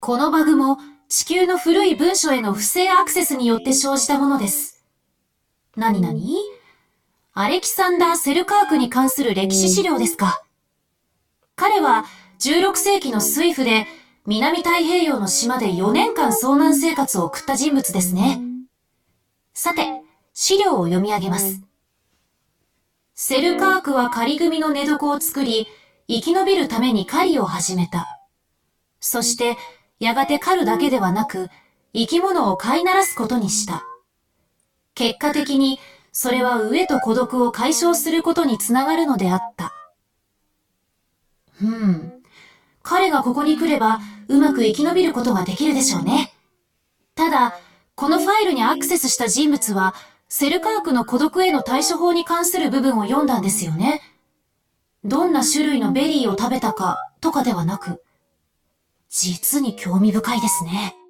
このバグも地球の古い文書への不正アクセスによって生じたものです。なになに？アレキサンダー・セルカークに関する歴史資料ですか。彼は16世紀のスイフで南太平洋の島で4年間遭難生活を送った人物ですね。さて、資料を読み上げます。セルカークは仮組の寝床を作り、生き延びるために狩りを始めた。そして、やがて狩るだけではなく、生き物を飼いならすことにした。結果的に、それは飢えと孤独を解消することにつながるのであった。彼がここに来れば、うまく生き延びることができるでしょうね。ただ、このファイルにアクセスした人物は、セルカークの孤独への対処法に関する部分を読んだんですよね。どんな種類のベリーを食べたかとかではなく、実に興味深いですね。